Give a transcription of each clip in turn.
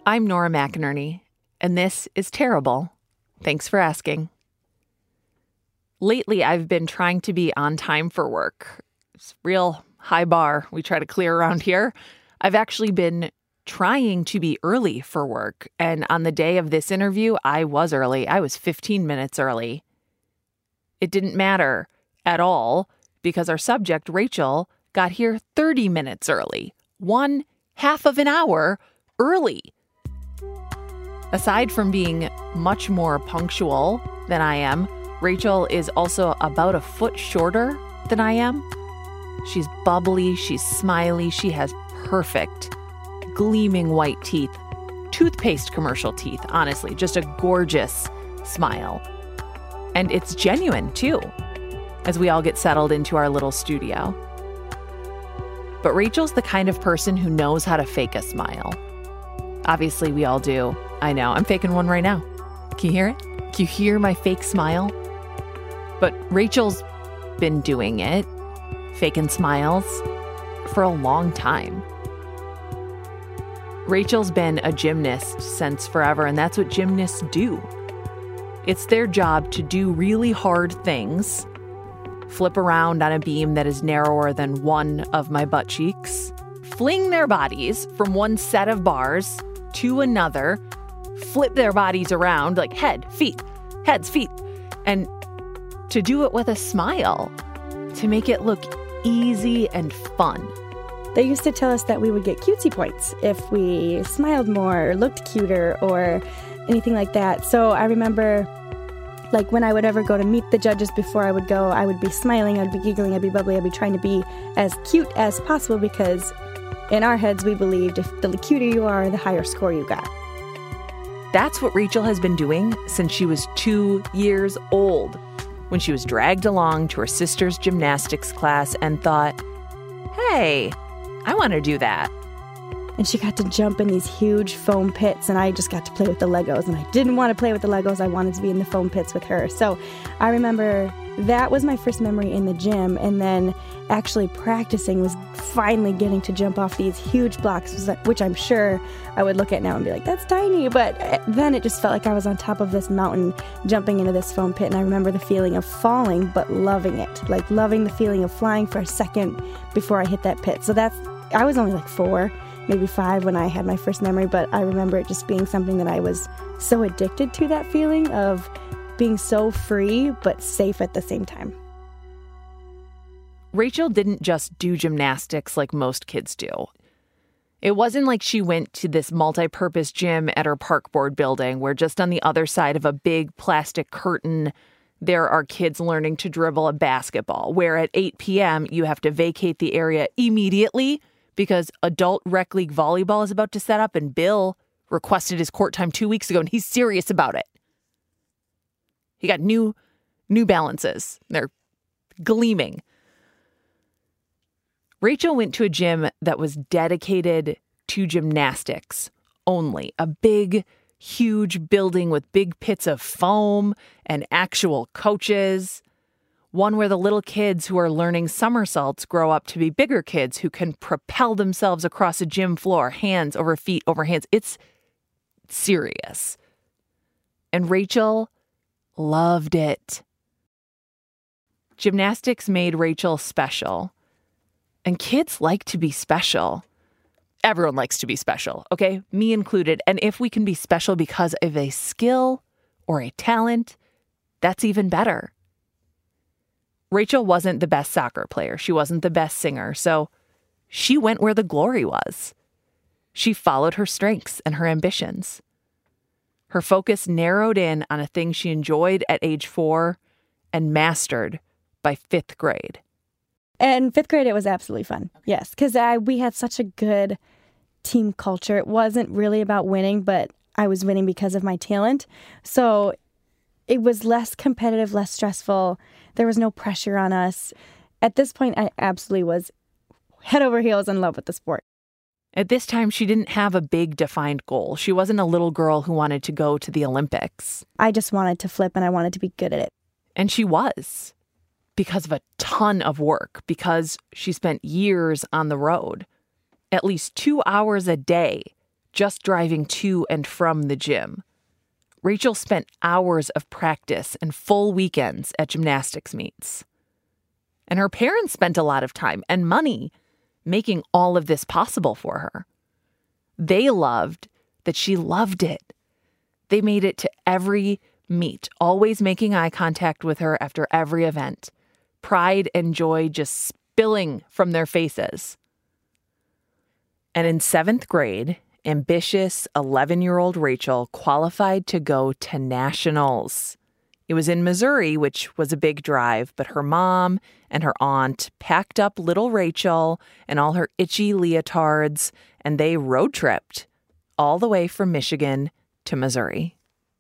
I'm Nora McInerney, and this is Terrible. Thanks for asking. Lately, I've been trying to be on time for work. It's a real high bar we try to clear around here. I've actually been trying to be early for work, and on the day of this interview, I was early. I was 15 minutes early. It didn't matter at all because our subject, Rachel, got here 30 minutes early, 1/2 of an hour early. Aside from being much more punctual than I am, Rachel is also about a foot shorter than I am. She's bubbly, she's smiley, she has perfect, gleaming white teeth, toothpaste commercial teeth, honestly, just a gorgeous smile. And it's genuine, too, as we all get settled into our little studio. But Rachel's the kind of person who knows how to fake a smile. Obviously, we all do. I know, I'm faking one right now. Can you hear it? Can you hear my fake smile? But Rachel's been doing it, faking smiles, for a long time. Rachel's been a gymnast since forever, and that's what gymnasts do. It's their job to do really hard things, flip around on a beam that is narrower than one of my butt cheeks, fling their bodies from one set of bars to another, flip their bodies around like heads, feet, and to do it with a smile, to make it look easy and fun. They used to tell us that we would get cutesy points if we smiled more or looked cuter or anything like that. So I remember, like, when I would ever go to meet the judges before I would go, I would be smiling, I'd be giggling, I'd be bubbly, I'd be trying to be as cute as possible because in our heads we believed if the cuter you are, the higher score you got. That's what Rachel has been doing since she was 2 years old, when she was dragged along to her sister's gymnastics class and thought, hey, I want to do that. And she got to jump in these huge foam pits, and I just got to play with the Legos. And I didn't want to play with the Legos. I wanted to be in the foam pits with her. So I remember that was my first memory in the gym. And then actually practicing was finally getting to jump off these huge blocks, which I'm sure I would look at now and be like, that's tiny. But then it just felt like I was on top of this mountain jumping into this foam pit. And I remember the feeling of falling, but loving it, like loving the feeling of flying for a second before I hit that pit. So I was only like 4, maybe 5 when I had my first memory, but I remember it just being something that I was so addicted to, that feeling of being so free but safe at the same time. Rachel didn't just do gymnastics like most kids do. It wasn't like she went to this multi-purpose gym at her park board building where just on the other side of a big plastic curtain there are kids learning to dribble a basketball, where at 8 p.m. you have to vacate the area immediately because adult rec league volleyball is about to set up and Bill requested his court time 2 weeks ago and he's serious about it. He got New Balances. They're gleaming. Rachel went to a gym that was dedicated to gymnastics only. A big, huge building with big pits of foam and actual coaches. One where the little kids who are learning somersaults grow up to be bigger kids who can propel themselves across a gym floor, hands over feet over hands. It's serious. And Rachel loved it. Gymnastics made Rachel special. And kids like to be special. Everyone likes to be special, okay? Me included. And if we can be special because of a skill or a talent, that's even better. Rachel wasn't the best soccer player. She wasn't the best singer. So she went where the glory was. She followed her strengths and her ambitions. Her focus narrowed in on a thing she enjoyed at age 4 and mastered by 5th grade. And 5th grade, it was absolutely fun. Yes, because we had such a good team culture. It wasn't really about winning, but I was winning because of my talent. So it was less competitive, less stressful. There was no pressure on us. At this point, I absolutely was head over heels in love with the sport. At this time, she didn't have a big defined goal. She wasn't a little girl who wanted to go to the Olympics. I just wanted to flip and I wanted to be good at it. And she was, because of a ton of work, because she spent years on the road, at least 2 hours a day just driving to and from the gym. Rachel spent hours of practice and full weekends at gymnastics meets. And her parents spent a lot of time and money making all of this possible for her. They loved that she loved it. They made it to every meet, always making eye contact with her after every event. Pride and joy just spilling from their faces. And in 7th grade, ambitious 11-year-old Rachel qualified to go to nationals. It was in Missouri, which was a big drive, but her mom and her aunt packed up little Rachel and all her itchy leotards, and they road tripped all the way from Michigan to Missouri.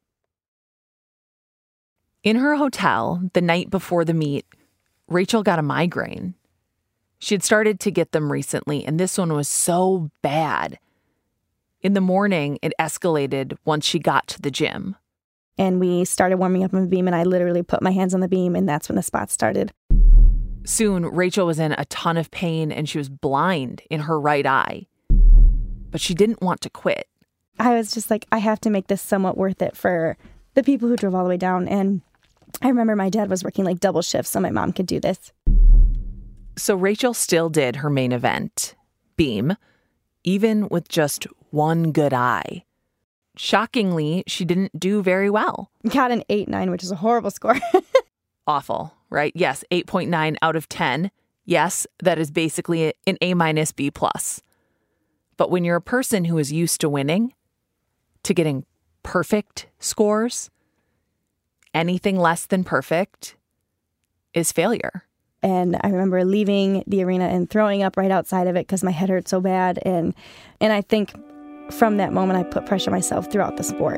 In her hotel, the night before the meet, Rachel got a migraine. She had started to get them recently, and this one was so bad. In the morning, it escalated once she got to the gym. And we started warming up on the beam, and I literally put my hands on the beam, and that's when the spots started. Soon, Rachel was in a ton of pain, and she was blind in her right eye. But she didn't want to quit. I was just like, I have to make this somewhat worth it for the people who drove all the way down. And I remember my dad was working like double shifts so my mom could do this. So Rachel still did her main event, beam, even with just one good eye. Shockingly, she didn't do very well. Got an 8.9, which is a horrible score. Awful, right? Yes, 8.9 out of 10. Yes, that is basically an A- B+. But when you're a person who is used to winning, to getting perfect scores, anything less than perfect is failure. And I remember leaving the arena and throwing up right outside of it because my head hurt so bad. And I think from that moment, I put pressure on myself throughout the sport.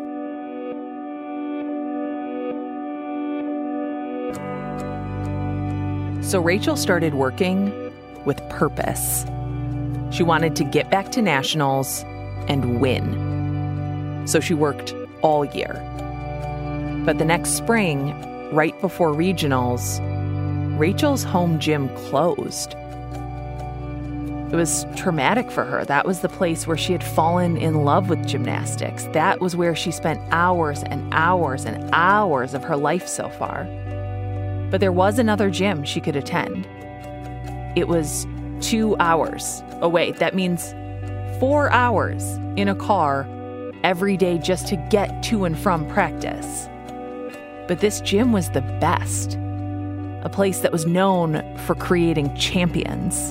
So Rachel started working with purpose. She wanted to get back to nationals and win. So she worked all year. But the next spring, right before regionals, Rachel's home gym closed. It was traumatic for her. That was the place where she had fallen in love with gymnastics. That was where she spent hours and hours and hours of her life so far. But there was another gym she could attend. It was 2 hours away. That means 4 hours in a car every day just to get to and from practice. But this gym was the best. A place that was known for creating champions.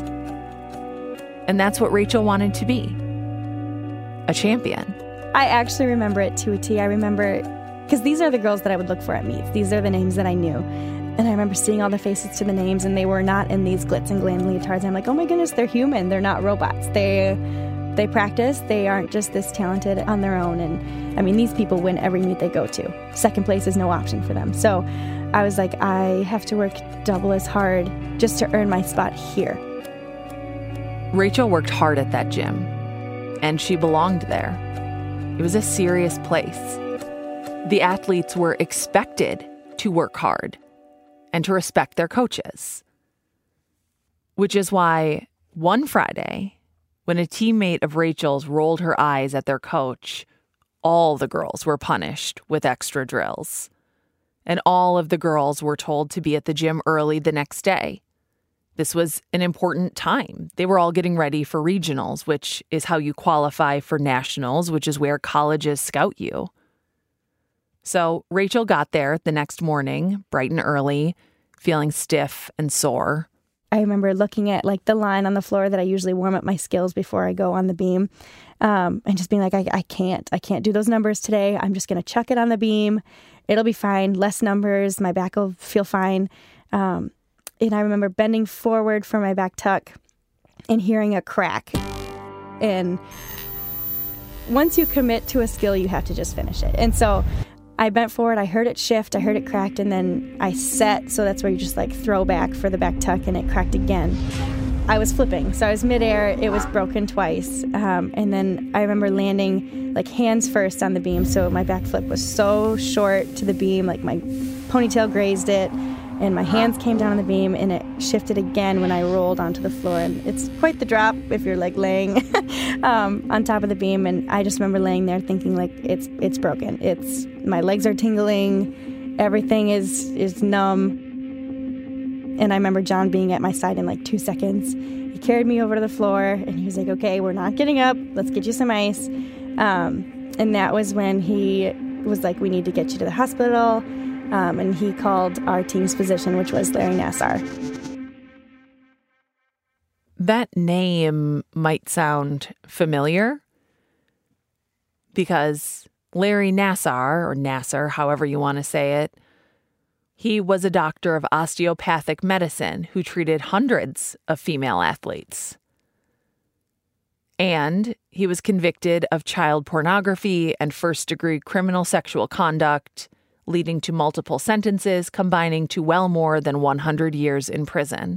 And that's what Rachel wanted to be. A champion. I actually remember it to a T. I remember, because these are the girls that I would look for at meets. These are the names that I knew. And I remember seeing all the faces to the names, and they were not in these glitz and glam leotards. I'm like, oh my goodness, they're human. They're not robots. They practice. They aren't just this talented on their own. And I mean, these people win every meet they go to. Second place is no option for them. So I was like, I have to work double as hard just to earn my spot here. Rachel worked hard at that gym, and she belonged there. It was a serious place. The athletes were expected to work hard and to respect their coaches. Which is why one Friday, when a teammate of Rachel's rolled her eyes at their coach, all the girls were punished with extra drills. And all of the girls were told to be at the gym early the next day. This was an important time. They were all getting ready for regionals, which is how you qualify for nationals, which is where colleges scout you. So Rachel got there the next morning, bright and early, feeling stiff and sore. I remember looking at like the line on the floor that I usually warm up my skills before I go on the beam, and just being like, I can't do those numbers today. I'm just going to chuck it on the beam. It'll be fine. Less numbers. My back will feel fine. And I remember bending forward for my back tuck and hearing a crack. And once you commit to a skill, you have to just finish it. And so I bent forward, I heard it shift, I heard it cracked, and then I set. So that's where you just like throw back for the back tuck, and it cracked again. I was flipping. So I was midair. It was broken twice. And then I remember landing like hands first on the beam. So my back flip was so short to the beam, like my ponytail grazed it. and my hands came down on the beam, and it shifted again when I rolled onto the floor. And it's quite the drop if you're like laying on top of the beam. And I just remember laying there thinking like it's broken. My legs are tingling, everything is numb. And I remember John being at my side in like 2 seconds. He carried me over to the floor, and he was like, "Okay, we're not getting up. Let's get you some ice." And that was when he was like, "We need to get you to the hospital." And he called our team's physician, which was Larry Nassar. That name might sound familiar because Larry Nassar, or Nassar, however you want to say it, he was a doctor of osteopathic medicine who treated hundreds of female athletes. And he was convicted of child pornography and first-degree criminal sexual conduct, leading to multiple sentences combining to well more than 100 years in prison.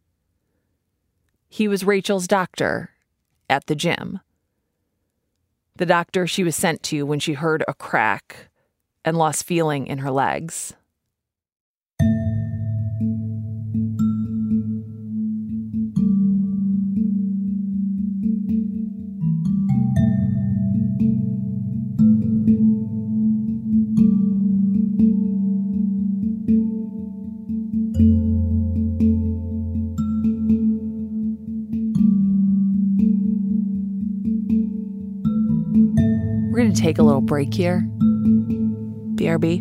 He was Rachel's doctor at the gym. The doctor she was sent to when she heard a crack and lost feeling in her legs. We're going to take a little break here. BRB.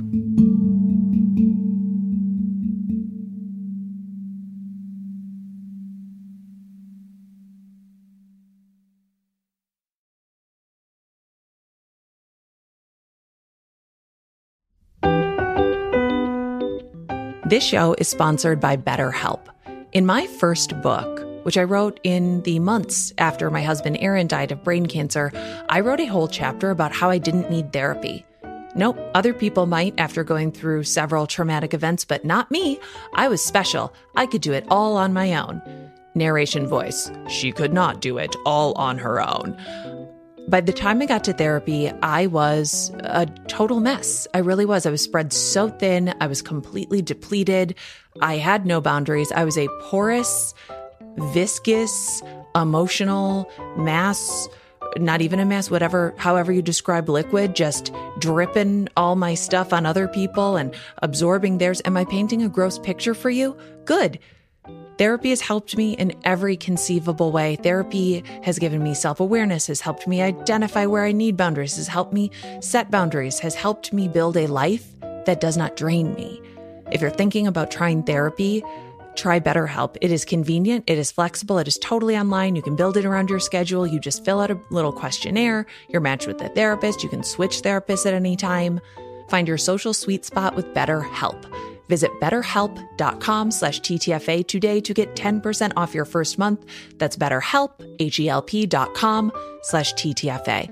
This show is sponsored by BetterHelp. In my first book, which I wrote in the months after my husband Aaron died of brain cancer, I wrote a whole chapter about how I didn't need therapy. Nope, other people might after going through several traumatic events, but not me. I was special. I could do it all on my own. Narration voice, she could not do it all on her own. By the time I got to therapy, I was a total mess. I really was. I was spread so thin. I was completely depleted. I had no boundaries. I was a porous, viscous, emotional mass, not even a mass, however you describe liquid, just dripping all my stuff on other people and absorbing theirs. Am I painting a gross picture for you? Good. Therapy has helped me in every conceivable way. Therapy has given me self-awareness, has helped me identify where I need boundaries, has helped me set boundaries, has helped me build a life that does not drain me. If you're thinking about trying therapy, try BetterHelp. It is convenient. It is flexible. It is totally online. You can build it around your schedule. You just fill out a little questionnaire. You're matched with a therapist. You can switch therapists at any time. Find your social sweet spot with BetterHelp. Visit BetterHelp.com/TTFA today to get 10% off your first month. That's BetterHelp, HELP.com/TTFA.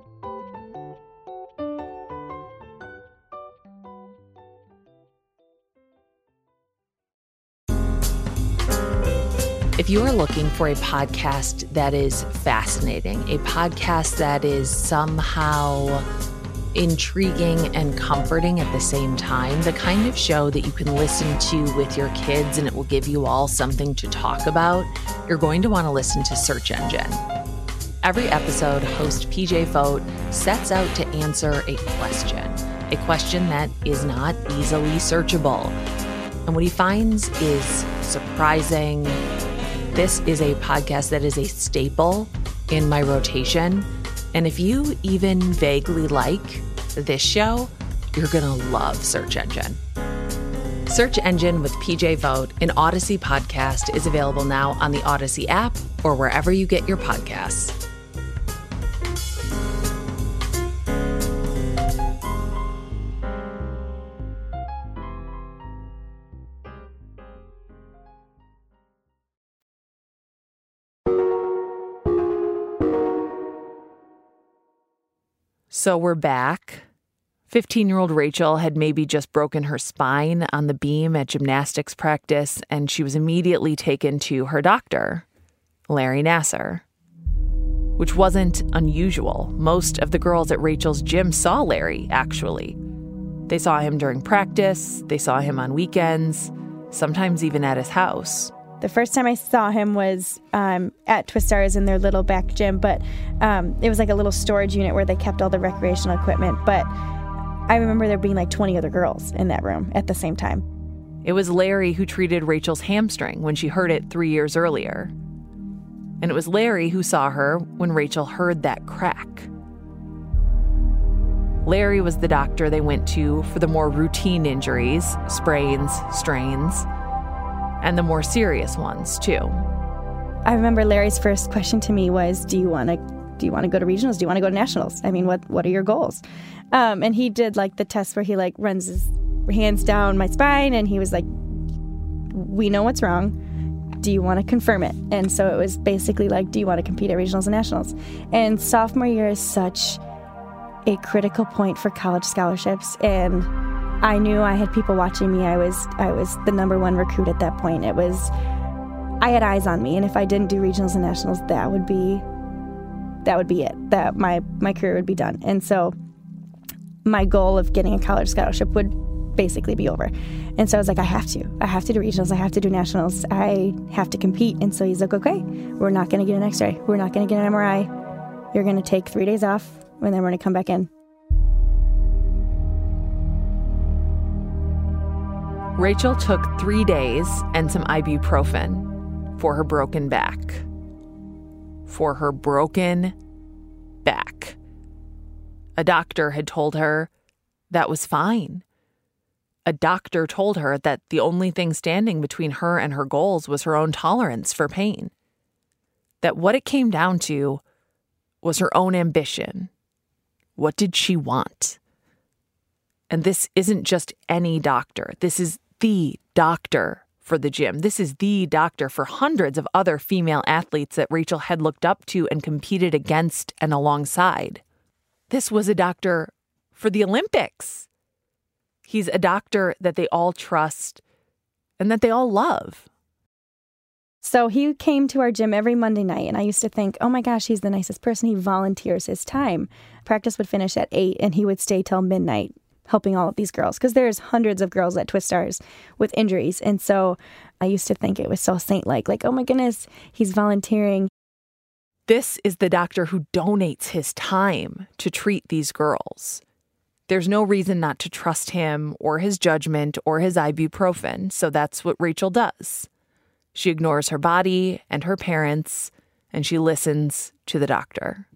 If you are looking for a podcast that is fascinating, a podcast that is somehow intriguing and comforting at the same time, the kind of show that you can listen to with your kids and it will give you all something to talk about, you're going to want to listen to Search Engine. Every episode, host PJ Vogt sets out to answer a question that is not easily searchable. And what he finds is surprising. This is a podcast that is a staple in my rotation. And if you even vaguely like this show, you're going to love Search Engine. Search Engine with PJ Vogt, an Odyssey podcast, is available now on the Odyssey app or wherever you get your podcasts. So we're back. 15-year-old Rachel had maybe just broken her spine on the beam at gymnastics practice, and she was immediately taken to her doctor, Larry Nassar, which wasn't unusual. Most of the girls at Rachel's gym saw Larry, actually. They saw him during practice. They saw him on weekends. sometimes even at his house. The first time I saw him was at Twistars in their little back gym, but it was like a little storage unit where they kept all the recreational equipment. But I remember there being like 20 other girls in that room at the same time. It was Larry who treated Rachel's hamstring when she hurt it 3 years earlier. And it was Larry who saw her when Rachel heard that crack. Larry was the doctor they went to for the more routine injuries, sprains, strains, and the more serious ones, too. I remember Larry's first question to me was, do you want to go to regionals? Do you want to go to nationals? I mean, what are your goals? And he did like the test where he like runs his hands down my spine, and he was like, we know what's wrong. Do you want to confirm it? And so it was basically like, do you want to compete at regionals and nationals? And sophomore year is such a critical point for college scholarships, and I knew I had people watching me. I was the number one recruit at that point. I had eyes on me, and if I didn't do regionals and nationals, that would be it. That my career would be done. And so my goal of getting a college scholarship would basically be over. And so I was like, I have to do regionals. I have to do nationals. I have to compete. And so he's like, okay, we're not going to get an x-ray. We're not going to get an MRI. You're going to take 3 days off, and then we're going to come back in. Rachel took 3 days and some ibuprofen for her broken back. For her broken back. A doctor had told her that was fine. A doctor told her that the only thing standing between her and her goals was her own tolerance for pain. That what it came down to was her own ambition. What did she want? And this isn't just any doctor. This is the doctor for the gym. This is the doctor for hundreds of other female athletes that Rachel had looked up to and competed against and alongside. This was a doctor for the Olympics. He's a doctor that they all trust and that they all love. So he came to our gym every Monday night, and I used to think, oh my gosh, he's the nicest person. He volunteers his time. Practice would finish at 8, and he would stay till midnight helping all of these girls, because there's hundreds of girls at Twistars with injuries. And so I used to think it was so saint-like, oh my goodness, he's volunteering. This is the doctor who donates his time to treat these girls. There's no reason not to trust him or his judgment or his ibuprofen, so that's what Rachel does. She ignores her body and her parents, and she listens to the doctor.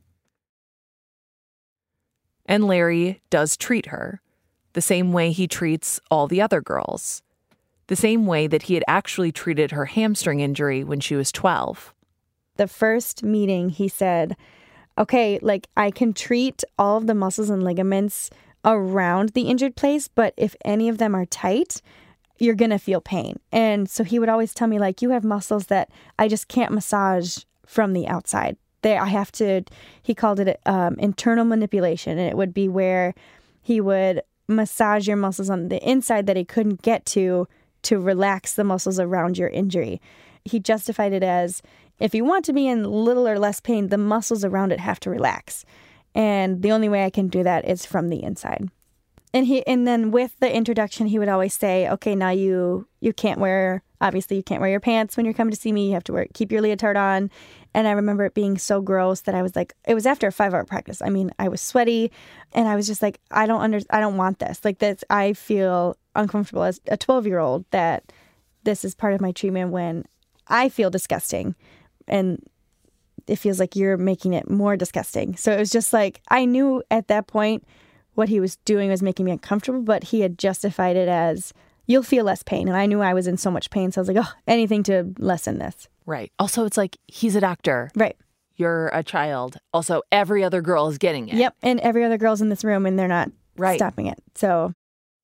And Larry does treat her the same way he treats all the other girls, the same way that he had actually treated her hamstring injury when she was 12. The first meeting, he said, okay, I can treat all of the muscles and ligaments around the injured place, but if any of them are tight, you're going to feel pain. And so he would always tell me, you have muscles that I just can't massage from the outside. He called it internal manipulation, and it would be where he would massage your muscles on the inside that he couldn't get to relax the muscles around your injury. He justified it as, if you want to be in little or less pain, the muscles around it have to relax. And the only way I can do that is from the inside. And then with the introduction, he would always say, okay, now you can't wear your pants when you're coming to see me. You have to keep your leotard on. And I remember it being so gross that I was like, it was after a 5-hour practice. I mean, I was sweaty, and I was just like, I don't want this. I feel uncomfortable as a 12-year-old that this is part of my treatment when I feel disgusting. And it feels like you're making it more disgusting. So it was just I knew at that point what he was doing was making me uncomfortable, but he had justified it as, you'll feel less pain. And I knew I was in so much pain. So I was like, anything to lessen this. Right. Also, it's he's a doctor. Right. You're a child. Also, every other girl is getting it. Yep. And every other girl's in this room, and they're not stopping it. So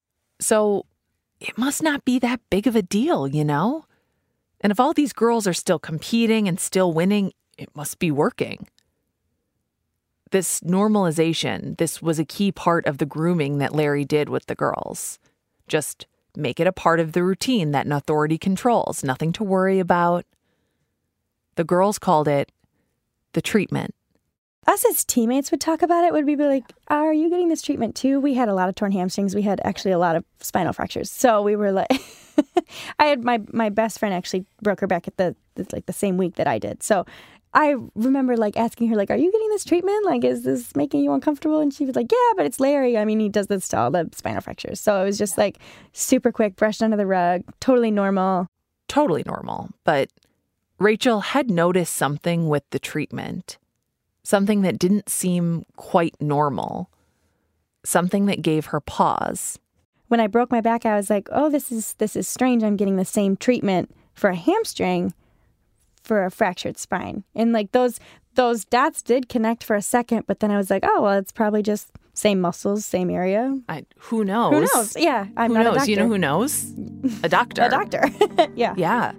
it must not be that big of a deal, And if all these girls are still competing and still winning, it must be working. This normalization, this was a key part of the grooming that Larry did with the girls. Just make it a part of the routine that an authority controls, nothing to worry about. The girls called it the treatment. Us as teammates would talk about it, would be like, are you getting this treatment too? We had a lot of torn hamstrings. We had actually a lot of spinal fractures. So we were like, I had my best friend actually broke her back at the same week that I did. So I remember asking her, are you getting this treatment? Is this making you uncomfortable? And she was like, yeah, but it's Larry. I mean, he does this to all the spinal fractures. So it was just super quick, brushed under the rug, totally normal. Totally normal. But Rachel had noticed something with the treatment, something that didn't seem quite normal, something that gave her pause. When I broke my back, I was like, oh, this is strange. I'm getting the same treatment for a hamstring for a fractured spine. And those dots did connect for a second, but then I was like, oh, well, it's probably just same muscles, same area. Who knows? Who knows? Yeah, I'm not a doctor. You know who knows? A doctor. A doctor. Yeah. Yeah.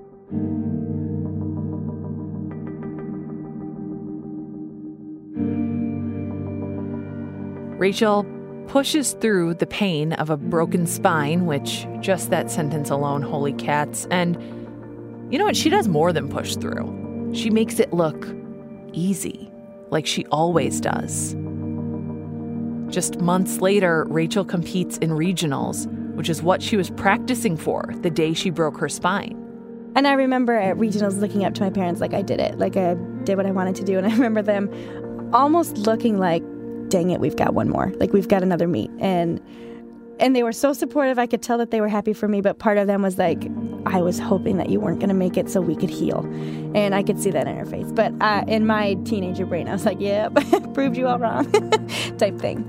Rachel pushes through the pain of a broken spine, which just that sentence alone, holy cats. And you know what? She does more than push through. She makes it look easy, like she always does. Just months later, Rachel competes in regionals, which is what she was practicing for the day she broke her spine. And I remember at regionals looking up to my parents like I did it, like I did what I wanted to do. And I remember them almost looking like, dang it, we've got one more. We've got another meet. And they were so supportive. I could tell that they were happy for me. But part of them was like, I was hoping that you weren't going to make it so we could heal. And I could see that in her face. But in my teenager brain, I was like, yep, proved you all wrong type thing.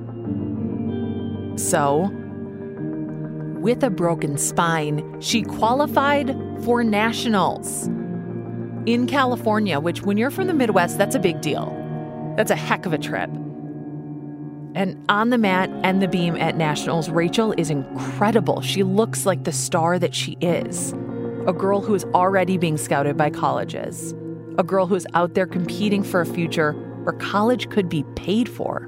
So, with a broken spine, she qualified for nationals in California, which when you're from the Midwest, that's a big deal. That's a heck of a trip. And on the mat and the beam at nationals, Rachel is incredible. She looks like the star that she is. A girl who is already being scouted by colleges. A girl who is out there competing for a future where college could be paid for.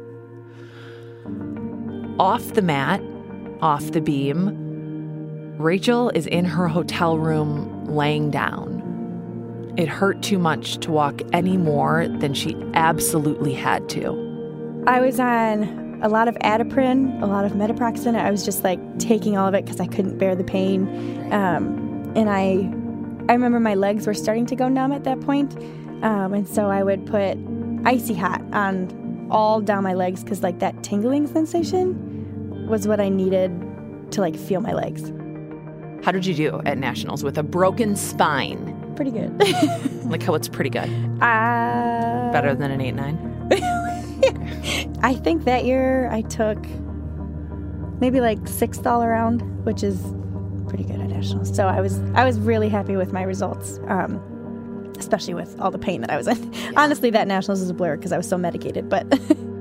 Off the mat, off the beam, Rachel is in her hotel room laying down. It hurt too much to walk any more than she absolutely had to. I was on a lot of Atiprin, a lot of Metaproxen. I was just taking all of it because I couldn't bear the pain. And I remember my legs were starting to go numb at that point. And so I would put icy hot on all down my legs because that tingling sensation was what I needed to feel my legs. How did you do at nationals with a broken spine? Pretty good. How it's pretty good? Better than an 8-9? I think that year I took maybe $6th all around, which is pretty good at nationals. So I was really happy with my results, especially with all the pain that I was in. Yeah. Honestly, that nationals is a blur because I was so medicated, but...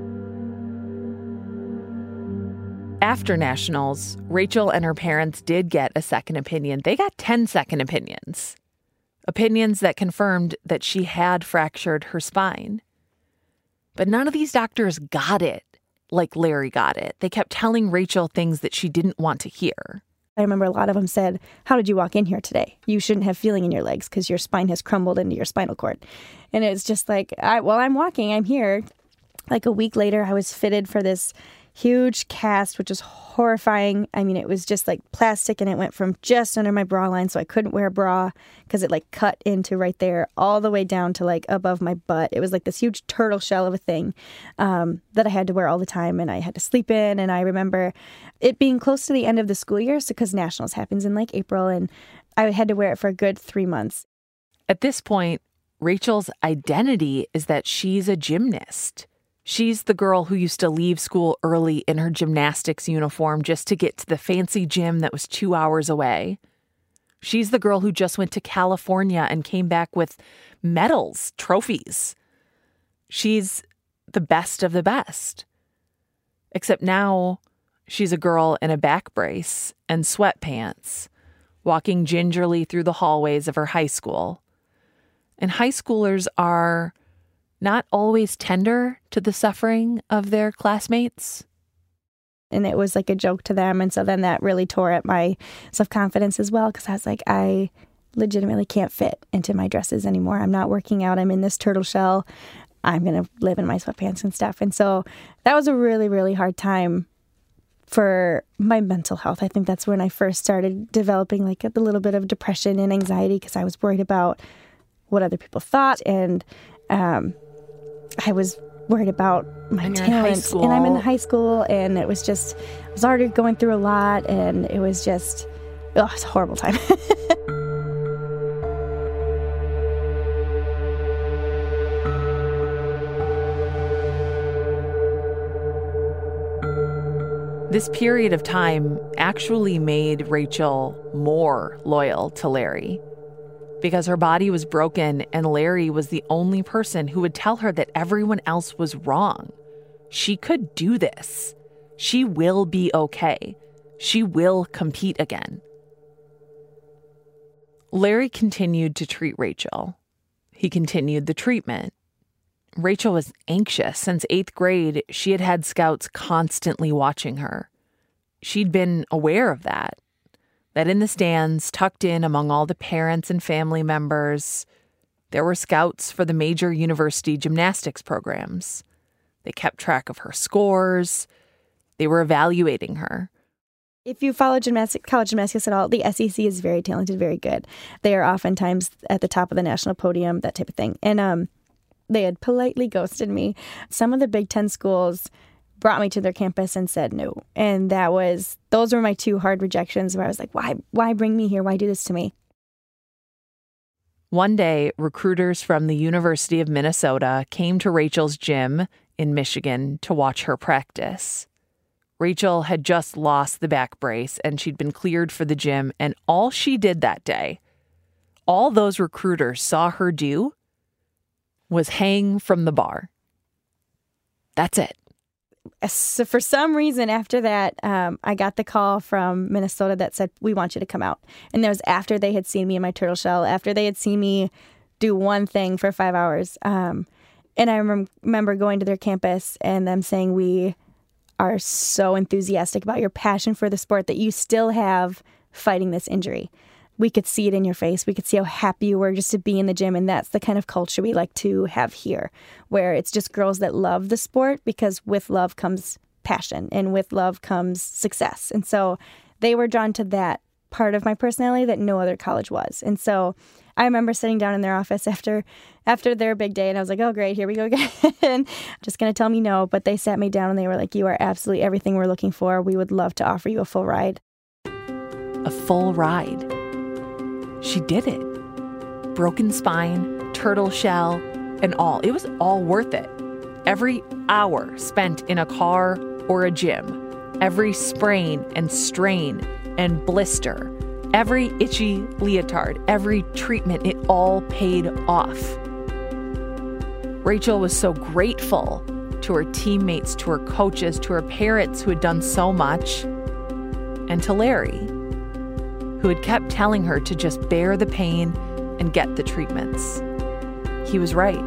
After nationals, Rachel and her parents did get a second opinion. They got 10 second opinions. Opinions that confirmed that she had fractured her spine. But none of these doctors got it like Larry got it. They kept telling Rachel things that she didn't want to hear. I remember a lot of them said, how did you walk in here today? You shouldn't have feeling in your legs because your spine has crumbled into your spinal cord. And it's just I'm walking, I'm here. A week later, I was fitted for this huge cast, which was horrifying. I mean, it was just plastic, and it went from just under my bra line, so I couldn't wear a bra because it cut into right there all the way down to above my butt. It was this huge turtle shell of a thing that I had to wear all the time, and I had to sleep in. And I remember it being close to the end of the school year, so because nationals happens in April, and I had to wear it for a good 3 months. At this point, Rachel's identity is that she's a gymnast. She's the girl who used to leave school early in her gymnastics uniform just to get to the fancy gym that was 2 hours away. She's the girl who just went to California and came back with medals, trophies. She's the best of the best. Except now she's a girl in a back brace and sweatpants, walking gingerly through the hallways of her high school. And high schoolers are not always tender to the suffering of their classmates. And it was a joke to them. And so then that really tore at my self-confidence as well, because I was I legitimately can't fit into my dresses anymore. I'm not working out. I'm in this turtle shell. I'm going to live in my sweatpants and stuff. And so that was a really, really hard time for my mental health. I think that's when I first started developing like a little bit of depression and anxiety because I was worried about what other people thought. And I was worried about my talent. And I'm in high school, and it was just, I was already going through a lot, and it was just, it was a horrible time. This period of time actually made Rachel more loyal to Larry because her body was broken and Larry was the only person who would tell her that everyone else was wrong. She could do this. She will be okay. She will compete again. Larry continued to treat Rachel. He continued the treatment. Rachel was anxious. Since 8th grade, she had had scouts constantly watching her. She'd been aware of that in the stands, tucked in among all the parents and family members, there were scouts for the major university gymnastics programs. They kept track of her scores. They were evaluating her. If you follow college gymnastics at all, the SEC is very talented, very good. They are oftentimes at the top of the national podium, that type of thing. And they had politely ghosted me. Some of the Big Ten schools brought me to their campus and said no. And those were my two hard rejections where I was like, why bring me here? Why do this to me? One day, recruiters from the University of Minnesota came to Rachel's gym in Michigan to watch her practice. Rachel had just lost the back brace and she'd been cleared for the gym, and all she did that day, all those recruiters saw her do, was hang from the bar. That's it. So for some reason after that, I got the call from Minnesota that said, we want you to come out. And that was after they had seen me in my turtle shell, after they had seen me do one thing for 5 hours. And I remember going to their campus and them saying, we are so enthusiastic about your passion for the sport that you still have fighting this injury. We could see it in your face. We could see how happy you were just to be in the gym. And that's the kind of culture we like to have here, where it's just girls that love the sport, because with love comes passion and with love comes success. And so they were drawn to that part of my personality that no other college was. And so I remember sitting down in their office after their big day, and I was like, oh, great, here we go again. Just going to tell me no. But they sat me down and they were like, you are absolutely everything we're looking for. We would love to offer you a full ride. A full ride. She did it. Broken spine, turtle shell, and all. It was all worth it. Every hour spent in a car or a gym, every sprain and strain and blister, every itchy leotard, every treatment, it all paid off. Rachel was so grateful to her teammates, to her coaches, to her parents who had done so much, and to Larry, who had kept telling her to just bear the pain and get the treatments. He was right.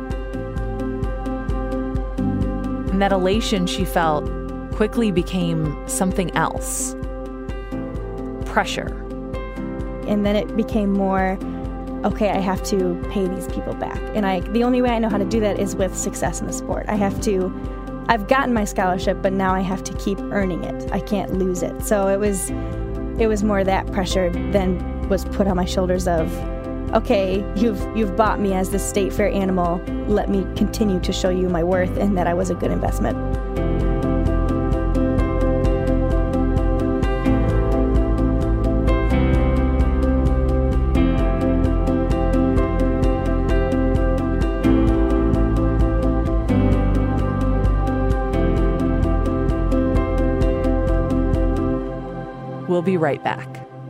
And that elation she felt quickly became something else. Pressure. And then it became more, okay, I have to pay these people back. And the only way I know how to do that is with success in the sport. I've gotten my scholarship, but now I have to keep earning it. I can't lose it. So it was more that pressure than was put on my shoulders of, okay, you've bought me as the state fair animal. Let me continue to show you my worth and that I was a good investment. We'll be right back.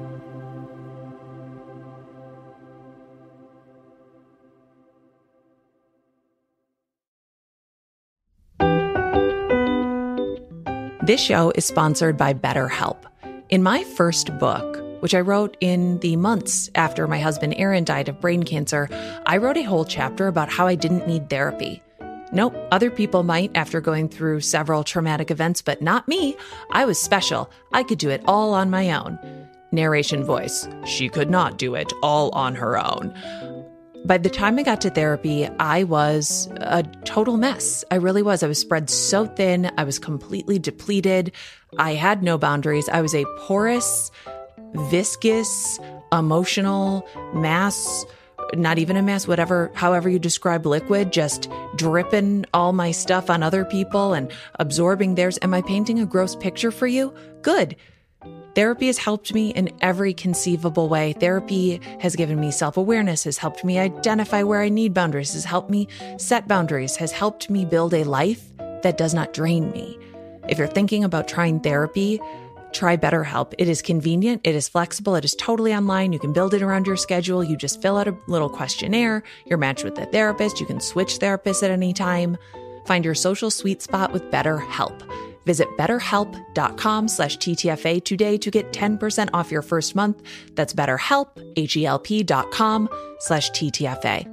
This show is sponsored by BetterHelp. In my first book, which I wrote in the months after my husband Aaron died of brain cancer, I wrote a whole chapter about how I didn't need therapy. Nope, other people might after going through several traumatic events, but not me. I was special. I could do it all on my own. Narration voice, she could not do it all on her own. By the time I got to therapy, I was a total mess. I really was. I was spread so thin. I was completely depleted. I had no boundaries. I was a porous, viscous, emotional mass, not even a mess, however you describe liquid, just dripping all my stuff on other people and absorbing theirs. Am I painting a gross picture for you? Good. Therapy has helped me in every conceivable way. Therapy has given me self-awareness, has helped me identify where I need boundaries, has helped me set boundaries, has helped me build a life that does not drain me. If you're thinking about trying therapy, try BetterHelp. It is convenient. It is flexible. It is totally online. You can build it around your schedule. You just fill out a little questionnaire. You're matched with a therapist. You can switch therapists at any time. Find your social sweet spot with BetterHelp. Visit BetterHelp.com/TTFA today to get 10% off your first month. That's BetterHelp, HELP.com/TTFA.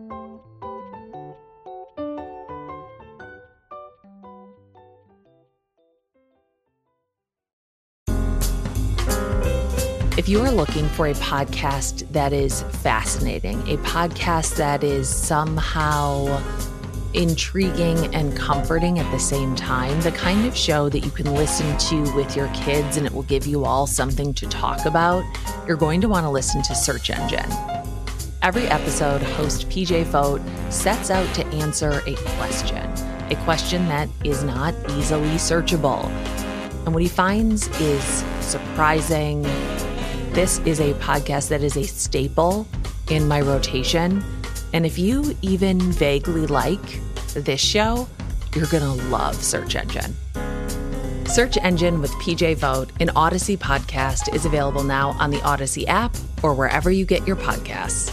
If you are looking for a podcast that is fascinating, a podcast that is somehow intriguing and comforting at the same time, the kind of show that you can listen to with your kids and it will give you all something to talk about, you're going to want to listen to Search Engine. Every episode, host PJ Vogt sets out to answer a question that is not easily searchable. And what he finds is surprising. This is a podcast that is a staple in my rotation. And if you even vaguely like this show, you're going to love Search Engine. Search Engine with PJ Vogt, an Odyssey podcast, is available now on the Odyssey app or wherever you get your podcasts.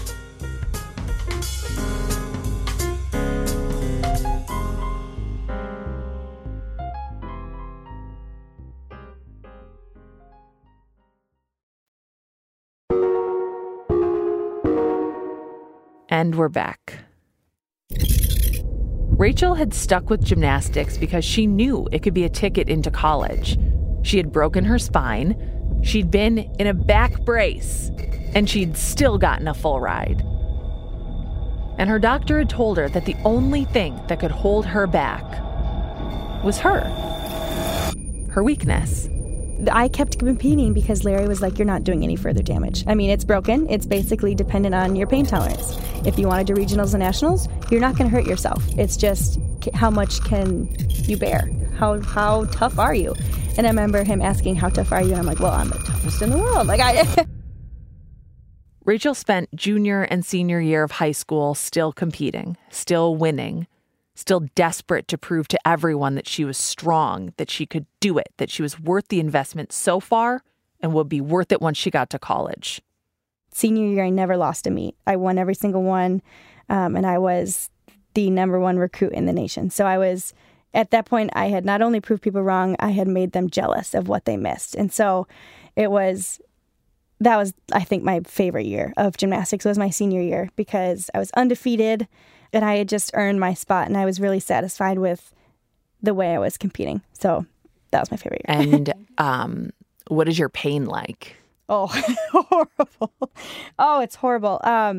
And we're back. Rachel had stuck with gymnastics because she knew it could be a ticket into college. She had broken her spine, she'd been in a back brace, and she'd still gotten a full ride. And her doctor had told her that the only thing that could hold her back was her weakness. I kept competing because Larry was like, you're not doing any further damage. I mean, it's broken. It's basically dependent on your pain tolerance. If you want to do regionals and nationals, you're not going to hurt yourself. It's just how much can you bear? How tough are you? And I remember him asking, how tough are you? And I'm like, well, I'm the toughest in the world. Rachel spent junior and senior year of high school still competing, still winning, still desperate to prove to everyone that she was strong, that she could do it, that she was worth the investment so far and would be worth it once she got to college. Senior year, I never lost a meet. I won every single one, and I was the number one recruit in the nation. So I was, at that point, I had not only proved people wrong, I had made them jealous of what they missed. And so that was, I think, my favorite year of gymnastics was my senior year because I was undefeated and I had just earned my spot and I was really satisfied with the way I was competing. So that was my favorite year. And what is your pain like? Oh, horrible. Oh, it's horrible.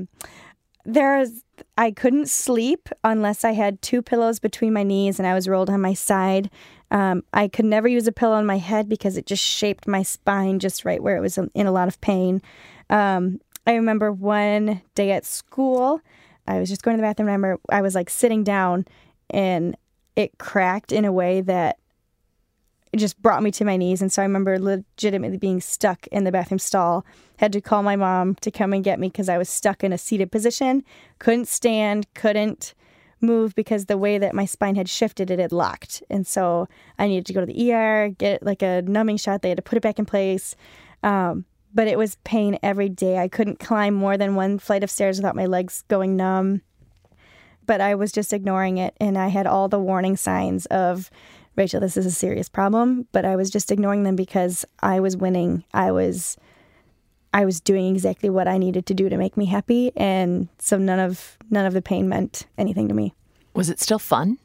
I couldn't sleep unless I had 2 pillows between my knees and I was rolled on my side. I could never use a pillow on my head because it just shaped my spine just right where it was in a lot of pain. I remember one day at school, I was just going to the bathroom. I remember I was like sitting down and it cracked in a way that it just brought me to my knees. And so I remember legitimately being stuck in the bathroom stall. Had to call my mom to come and get me because I was stuck in a seated position. Couldn't stand, couldn't move because the way that my spine had shifted, it had locked. And so I needed to go to the ER, get like a numbing shot. They had to put it back in place. But it was pain every day. I couldn't climb more than 1 flight of stairs without my legs going numb. But I was just ignoring it. And I had all the warning signs of, Rachel, this is a serious problem. But I was just ignoring them because I was winning. I was doing exactly what I needed to do to make me happy. And so none of the pain meant anything to me. Was it still fun?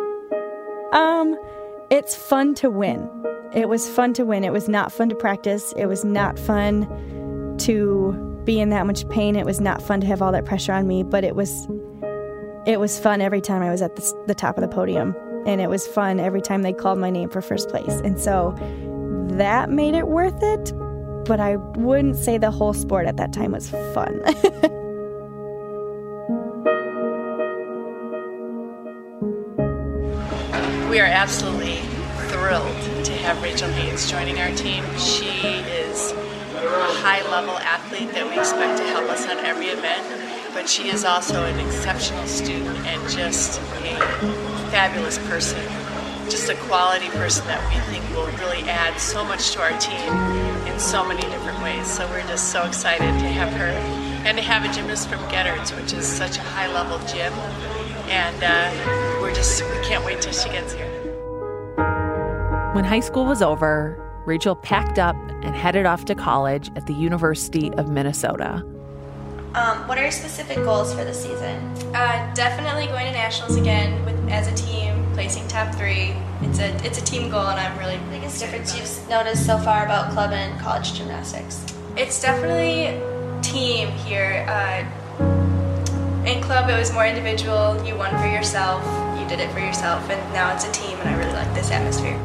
It's fun to win. It was fun to win. It was not fun to practice. It was not fun to be in that much pain. It was not fun to have all that pressure on me, but it was fun every time I was at the top of the podium. And it was fun every time they called my name for first place. And so that made it worth it. But I wouldn't say the whole sport at that time was fun. We are absolutely thrilled to have Rachel Haynes joining our team. She is a high-level athlete that we expect to help us on every event, but she is also an exceptional student and just a fabulous person, just a quality person that we think will really add so much to our team in so many different ways. So we're just so excited to have her and to have a gymnast from Geddards, which is such a high-level gym, and we can't wait till she gets here. When high school was over, Rachel packed up and headed off to college at the University of Minnesota. What are your specific goals for the season? Definitely going to nationals again as a team, placing top 3. It's a team goal, and I'm really Biggest difference you've noticed so far about club and college gymnastics? It's definitely team here. In club, it was more individual. You won for yourself. You did it for yourself, and now it's a team, and I really like this atmosphere.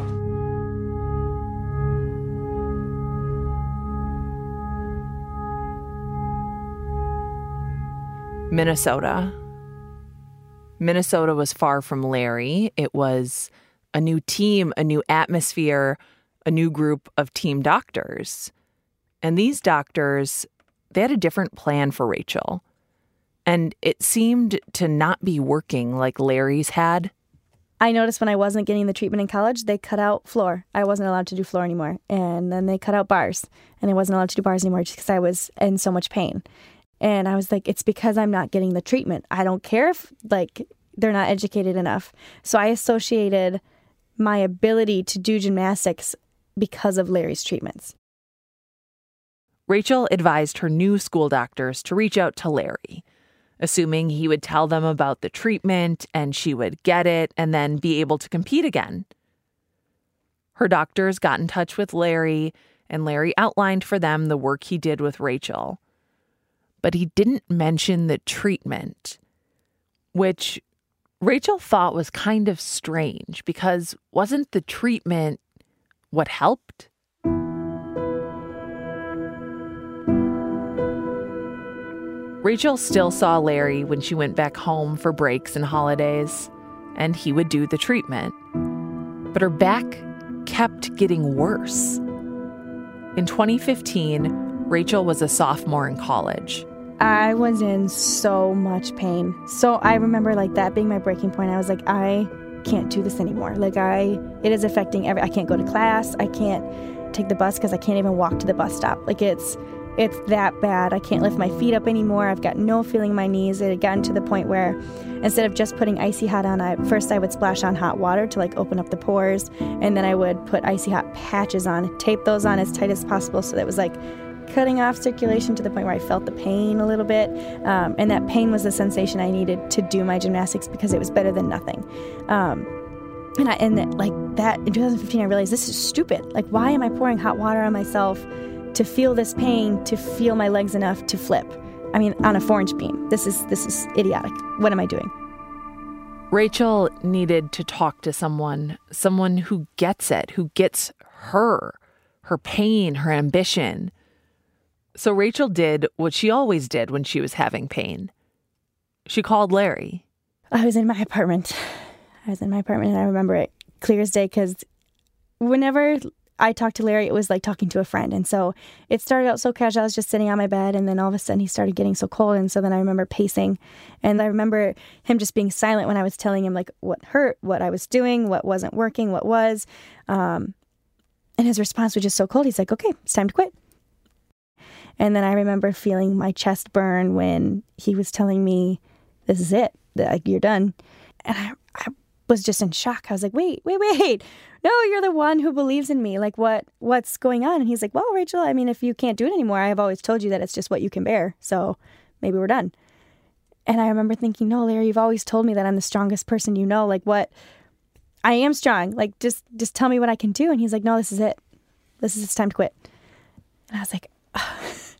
Minnesota. Minnesota was far from Larry. It was a new team, a new atmosphere, a new group of team doctors. And these doctors, they had a different plan for Rachel. And it seemed to not be working like Larry's had. I noticed when I wasn't getting the treatment in college, they cut out floor. I wasn't allowed to do floor anymore. And then they cut out bars. And I wasn't allowed to do bars anymore just because I was in so much pain. And I was like, it's because I'm not getting the treatment. I don't care if, they're not educated enough. So I associated my ability to do gymnastics because of Larry's treatments. Rachel advised her new school doctors to reach out to Larry, assuming he would tell them about the treatment and she would get it and then be able to compete again. Her doctors got in touch with Larry, and Larry outlined for them the work he did with Rachel. But he didn't mention the treatment, which Rachel thought was kind of strange because wasn't the treatment what helped? Rachel still saw Larry when she went back home for breaks and holidays, and he would do the treatment. But her back kept getting worse. In 2015, Rachel was a sophomore in college. I was in so much pain. So I remember that being my breaking point. I was like, I can't do this anymore. It is affecting I can't go to class. I can't take the bus because I can't even walk to the bus stop. It's that bad. I can't lift my feet up anymore. I've got no feeling in my knees. It had gotten to the point where instead of just putting icy hot on, first I would splash on hot water to open up the pores, and then I would put icy hot patches on, tape those on as tight as possible so that it was cutting off circulation to the point where I felt the pain a little bit. And that pain was the sensation I needed to do my gymnastics because it was better than nothing. In 2015, I realized this is stupid. Why am I pouring hot water on myself to feel this pain, to feel my legs enough to flip? On a 4-inch beam. This is idiotic. What am I doing? Rachel needed to talk to someone who gets it, who gets her pain, her ambition. So Rachel did what she always did when she was having pain. She called Larry. I was in my apartment. And I remember it clear as day because whenever I talked to Larry, it was like talking to a friend. And so it started out so casual. I was just sitting on my bed, and then all of a sudden he started getting so cold. And so then I remember pacing, and I remember him just being silent when I was telling him what hurt, what I was doing, what wasn't working, what was. And his response was just so cold. He's like, okay, it's time to quit. And then I remember feeling my chest burn when he was telling me, this is it, you're done. And I was just in shock. I was like, wait. No, you're the one who believes in me. What's going on? And he's like, well, Rachel, if you can't do it anymore, I've always told you that it's just what you can bear. So maybe we're done. And I remember thinking, no, Larry, you've always told me that I'm the strongest person you know. What? I am strong. Just tell me what I can do. And he's like, no, this is it. It's time to quit. And I was like,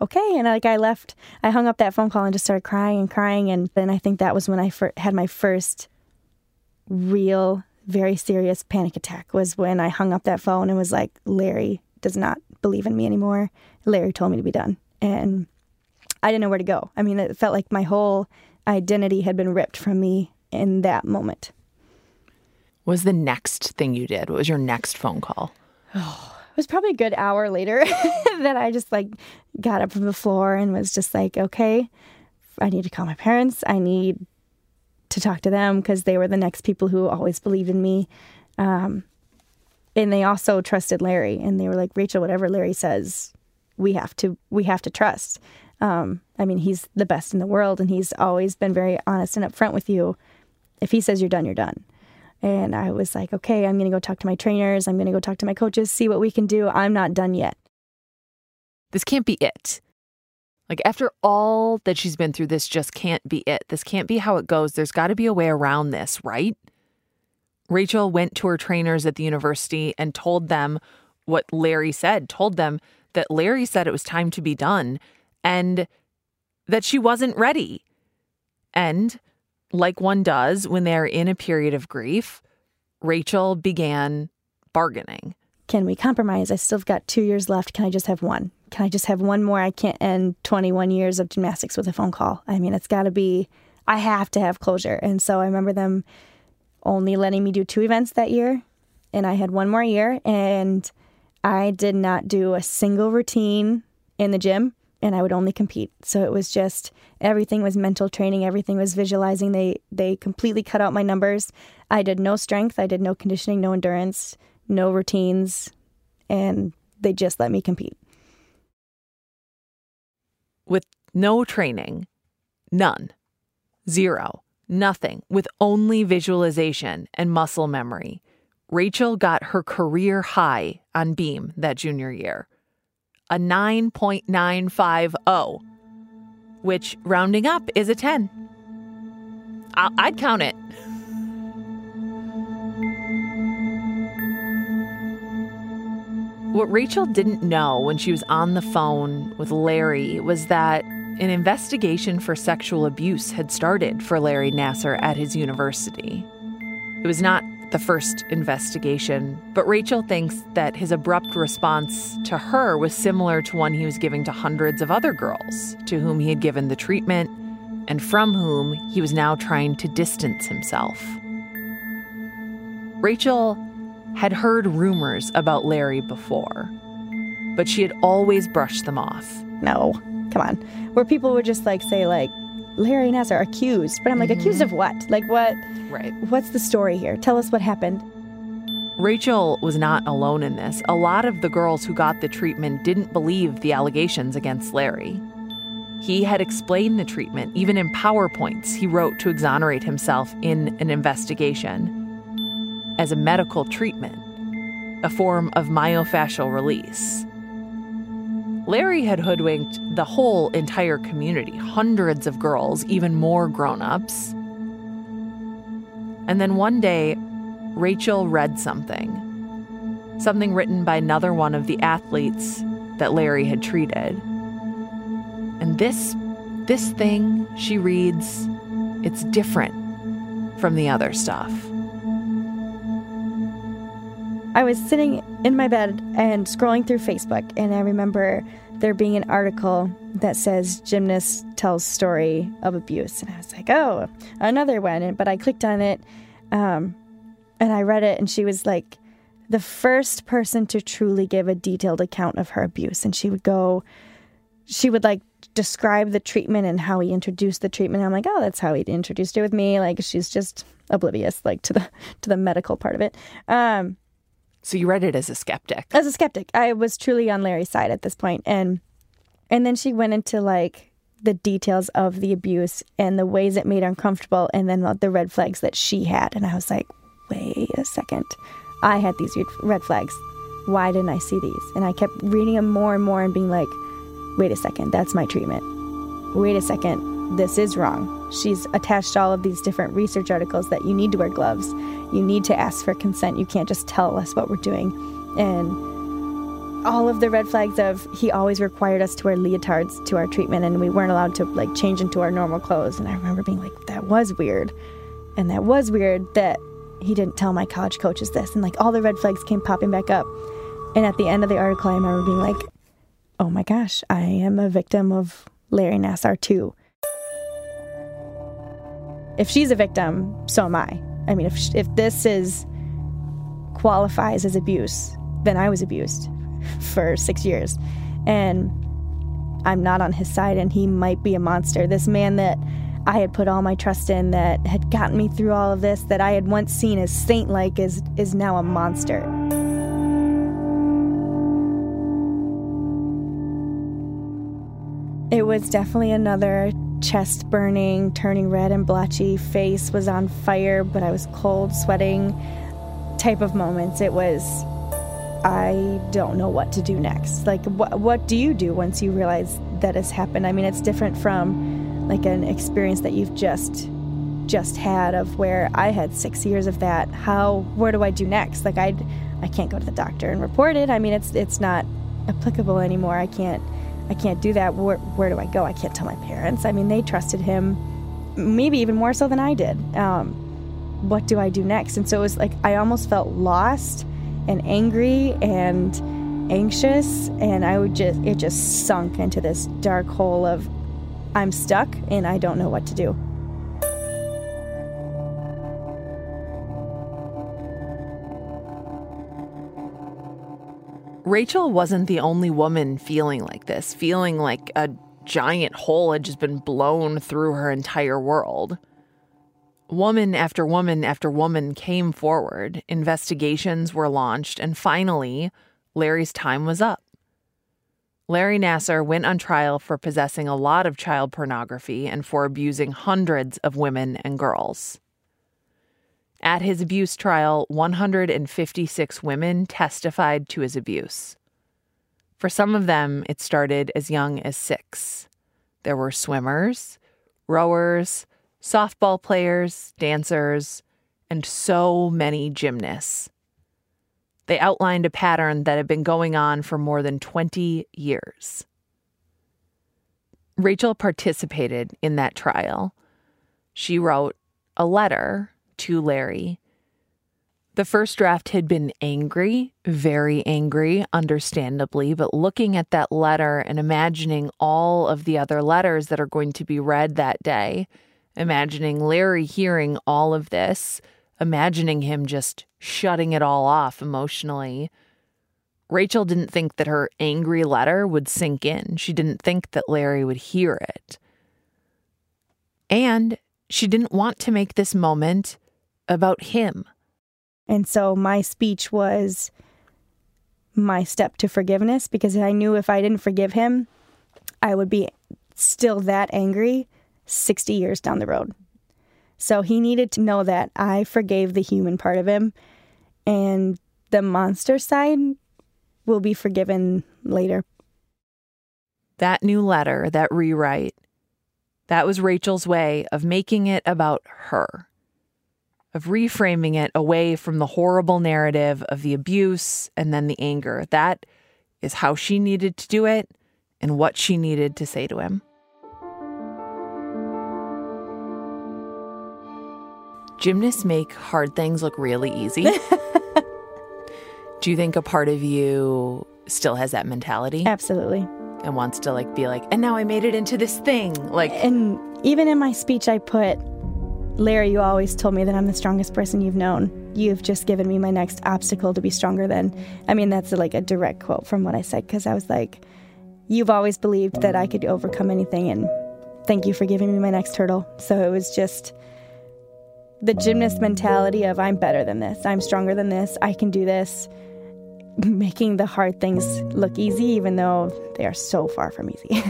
okay. And I hung up that phone call and just started crying. And then I think that was when I had my first real, very serious panic attack, was when I hung up that phone and was like, Larry does not believe in me anymore. Larry told me to be done. And I didn't know where to go. I mean, it felt like my whole identity had been ripped from me in that moment. What was the next thing you did? What was your next phone call? Oh, it was probably a good hour later that I just got up from the floor and was just like, okay, I need to call my parents. I need to talk to them because they were the next people who always believed in me. And they also trusted Larry, and they were like, Rachel, whatever Larry says, we have to trust. I mean, he's the best in the world, and he's always been very honest and upfront with you. If he says you're done, you're done. And I was like, okay, I'm going to go talk to my trainers. I'm going to go talk to my coaches, see what we can do. I'm not done yet. This can't be it. After all that she's been through, this just can't be it. This can't be how it goes. There's got to be a way around this, right? Rachel went to her trainers at the university and told them what Larry said, told them that Larry said it was time to be done and that she wasn't ready. And like one does when they're in a period of grief, Rachel began bargaining. Can we compromise? I still got 2 years left. Can I just have one? Can I just have one more? I can't end 21 years of gymnastics with a phone call. I mean, it's got to be, I have to have closure. And so I remember them only letting me do 2 events that year. And I had one more year, and I did not do a single routine in the gym, and I would only compete. So it was just, everything was mental training. Everything was visualizing. They completely cut out my numbers. I did no strength. I did no conditioning, no endurance, no routines, and they just let me compete. With no training, none, zero, nothing, with only visualization and muscle memory, Rachel got her career high on beam that junior year, a 9.950, which rounding up is a 10. I'd count it. What Rachel didn't know when she was on the phone with Larry was that an investigation for sexual abuse had started for Larry Nassar at his university. It was not the first investigation, but Rachel thinks that his abrupt response to her was similar to one he was giving to hundreds of other girls to whom he had given the treatment and from whom he was now trying to distance himself. Rachel had heard rumors about Larry before, but she had always brushed them off. No, come on. Where people would just say Larry Nassar accused, but I'm accused of what? What? Right. What's the story here? Tell us what happened. Rachel was not alone in this. A lot of the girls who got the treatment didn't believe the allegations against Larry. He had explained the treatment, even in PowerPoints he wrote to exonerate himself in an investigation, as a medical treatment, a form of myofascial release. Larry had hoodwinked the whole entire community, hundreds of girls, even more grown-ups. And then one day, Rachel read something written by another one of the athletes that Larry had treated. And this thing she reads, it's different from the other stuff. I was sitting in my bed and scrolling through Facebook, and I remember there being an article that says gymnast tells story of abuse. And I was like, oh, another one. But I clicked on it, and I read it, and she was the first person to truly give a detailed account of her abuse. And she would describe the treatment and how he introduced the treatment. I'm like, oh, that's how he introduced it with me. She's just oblivious, to the medical part of it. So you read it as a skeptic. As a skeptic. I was truly on Larry's side at this point. And then she went into the details of the abuse and the ways it made her uncomfortable, and then the red flags that she had. And I was like, wait a second. I had these red flags. Why didn't I see these? And I kept reading them more and more and being like, wait a second, that's my treatment. Wait a second, this is wrong. She's attached all of these different research articles that you need to wear gloves. You need to ask for consent. You can't just tell us what we're doing. And all of the red flags of he always required us to wear leotards to our treatment, and we weren't allowed to like change into our normal clothes. And I remember being like, that was weird. And that was weird that he didn't tell my college coaches this. And like all the red flags came popping back up. And at the end of the article, I remember being like, oh my gosh, I am a victim of Larry Nassar too. If she's a victim, so am I. I mean, if this qualifies as abuse, then I was abused for 6 years. And I'm not on his side, and he might be a monster. This man that I had put all my trust in, that had gotten me through all of this, that I had once seen as saint-like, is now a monster. It was definitely another chest burning, turning red and blotchy, face was on fire, but I was cold, sweating type of moments. It was, I don't know what to do next. Like, what do you do once you realize that has happened? I mean, it's different from like an experience that you've just had, of where I had 6 years of that. Where do I do next? Like, I can't go to the doctor and report it. I mean, it's not applicable anymore. I can't do that. Where do I go? I can't tell my parents. I mean, they trusted him maybe even more so than I did. What do I do next? And so it was like I almost felt lost and angry and anxious, and it just sunk into this dark hole of I'm stuck and I don't know what to do. Rachel wasn't the only woman feeling like this, feeling like a giant hole had just been blown through her entire world. Woman after woman after woman came forward, investigations were launched, and finally, Larry's time was up. Larry Nassar went on trial for possessing a lot of child pornography and for abusing hundreds of women and girls. At his abuse trial, 156 women testified to his abuse. For some of them, it started as young as 6. There were swimmers, rowers, softball players, dancers, and so many gymnasts. They outlined a pattern that had been going on for more than 20 years. Rachel participated in that trial. She wrote a letter to Larry. The first draft had been angry, very angry, understandably, but looking at that letter and imagining all of the other letters that are going to be read that day, imagining Larry hearing all of this, imagining him just shutting it all off emotionally, Rachel didn't think that her angry letter would sink in. She didn't think that Larry would hear it. And she didn't want to make this moment about him. And so my speech was my step to forgiveness, because I knew if I didn't forgive him, I would be still that angry 60 years down the road. So he needed to know that I forgave the human part of him, and the monster side will be forgiven later. That new letter, that rewrite, that was Rachel's way of making it about her, of reframing it away from the horrible narrative of the abuse and then the anger. That is how she needed to do it and what she needed to say to him. Gymnasts make hard things look really easy. Do you think a part of you still has that mentality? Absolutely. And wants to be like, and now I made it into this thing. And even in my speech, I put, Larry, you always told me that I'm the strongest person you've known. You've just given me my next obstacle to be stronger than. I mean, that's a direct quote from what I said, because I was like, you've always believed that I could overcome anything, and thank you for giving me my next hurdle. So it was just the gymnast mentality of I'm better than this. I'm stronger than this. I can do this. Making the hard things look easy, even though they are so far from easy.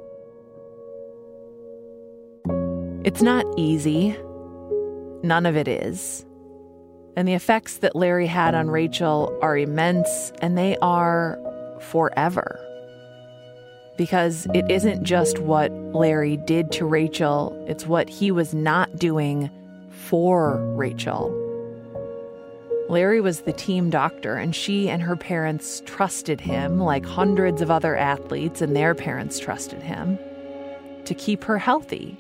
It's not easy. None of it is. And the effects that Larry had on Rachel are immense, and they are forever. Because it isn't just what Larry did to Rachel, it's what he was not doing for Rachel. Larry was the team doctor, and she and her parents trusted him like hundreds of other athletes and their parents trusted him to keep her healthy.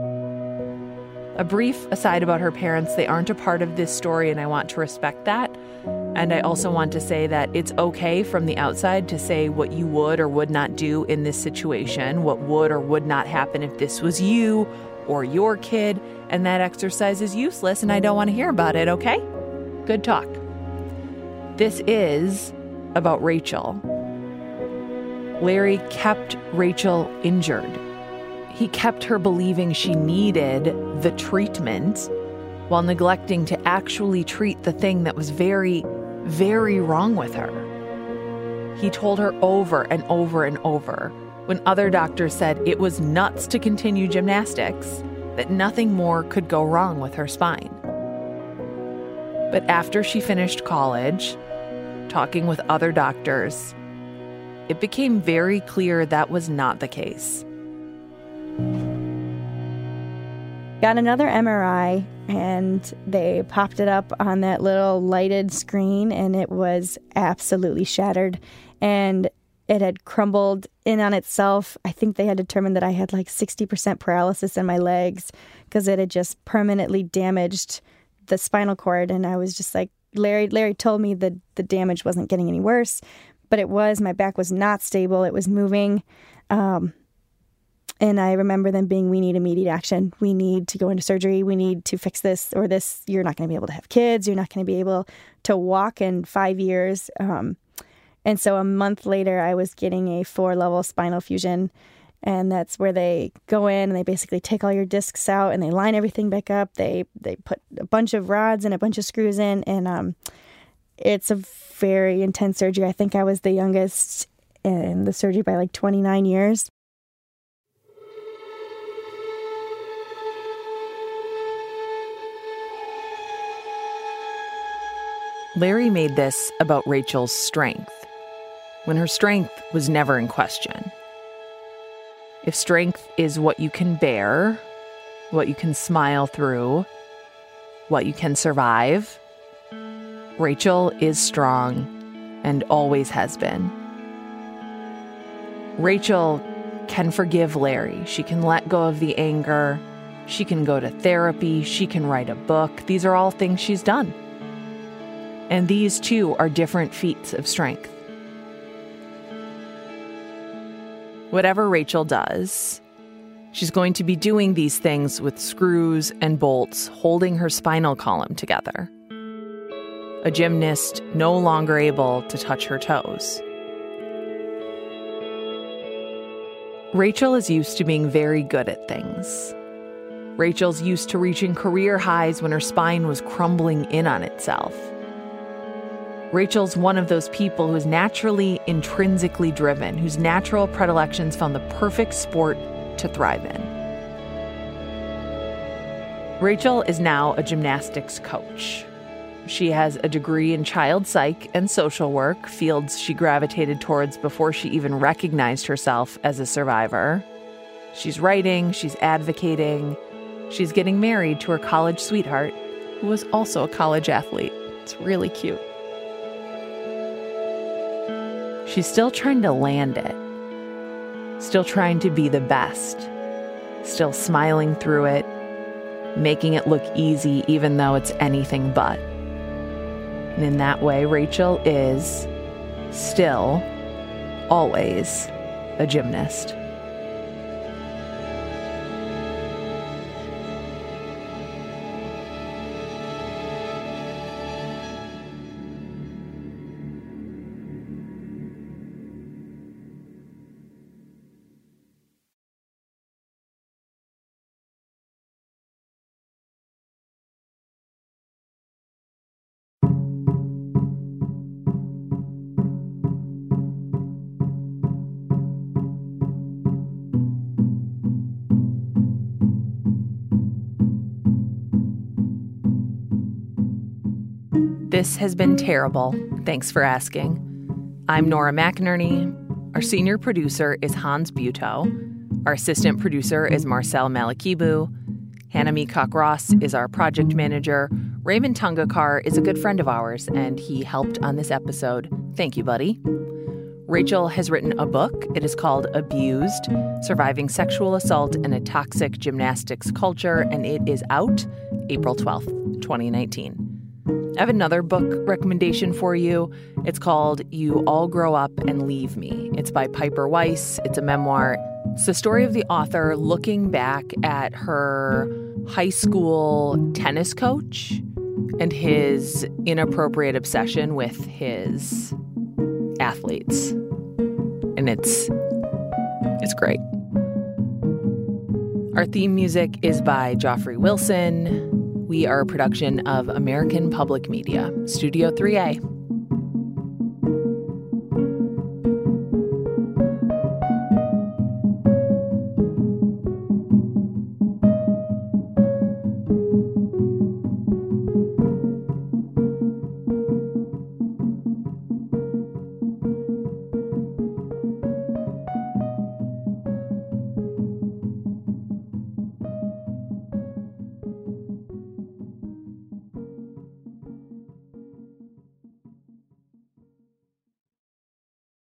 A brief aside about her parents, they aren't a part of this story, and I want to respect that. And I also want to say that it's okay from the outside to say what you would or would not do in this situation, what would or would not happen if this was you or your kid, and that exercise is useless and I don't want to hear about it, okay? Good talk. This is about Rachel. Larry kept Rachel injured. He kept her believing she needed the treatment while neglecting to actually treat the thing that was very, very wrong with her. He told her over and over and over, when other doctors said it was nuts to continue gymnastics, that nothing more could go wrong with her spine. But after she finished college, talking with other doctors, it became very clear that was not the case. Got another MRI, and they popped it up on that little lighted screen, and it was absolutely shattered, and it had crumbled in on itself. I think they had determined that I had like 60% paralysis in my legs because it had just permanently damaged the spinal cord. And I was just like, Larry told me that the damage wasn't getting any worse, but it was. My back was not stable. It was moving. And I remember them being, we need immediate action. We need to go into surgery. We need to fix this, or this, you're not going to be able to have kids. You're not going to be able to walk in 5 years. And so a month later, I was getting a 4-level spinal fusion. And that's where they go in and they basically take all your discs out and they line everything back up. They put a bunch of rods and a bunch of screws in. And it's a very intense surgery. I think I was the youngest in the surgery by like 29 years. Larry made this about Rachel's strength, when her strength was never in question. If strength is what you can bear, what you can smile through, what you can survive, Rachel is strong and always has been. Rachel can forgive Larry. She can let go of the anger. She can go to therapy. She can write a book. These are all things she's done. And these, too, are different feats of strength. Whatever Rachel does, she's going to be doing these things with screws and bolts holding her spinal column together. A gymnast no longer able to touch her toes. Rachel is used to being very good at things. Rachel's used to reaching career highs when her spine was crumbling in on itself. Rachel's one of those people who's naturally intrinsically driven, whose natural predilections found the perfect sport to thrive in. Rachel is now a gymnastics coach. She has a degree in child psych and social work, fields she gravitated towards before she even recognized herself as a survivor. She's writing, she's advocating, she's getting married to her college sweetheart, who was also a college athlete. It's really cute. She's still trying to land it, still trying to be the best, still smiling through it, making it look easy even though it's anything but. And in that way, Rachel is still, always, a gymnast. This has been terrible. Thanks for asking. I'm Nora McInerney. Our senior producer is Hans Butow. Our assistant producer is Marcel Malakibu. Hannah Meacock Ross is our project manager. Raymond Tungakar is a good friend of ours, and he helped on this episode. Thank you, buddy. Rachel has written a book. It is called Abused, Surviving Sexual Assault in a Toxic Gymnastics Culture, and it is out April 12th, 2019. I have another book recommendation for you. It's called You All Grow Up and Leave Me. It's by Piper Weiss. It's a memoir. It's the story of the author looking back at her high school tennis coach and his inappropriate obsession with his athletes. And it's great. Our theme music is by Joffrey Wilson. We are a production of American Public Media, Studio 3A.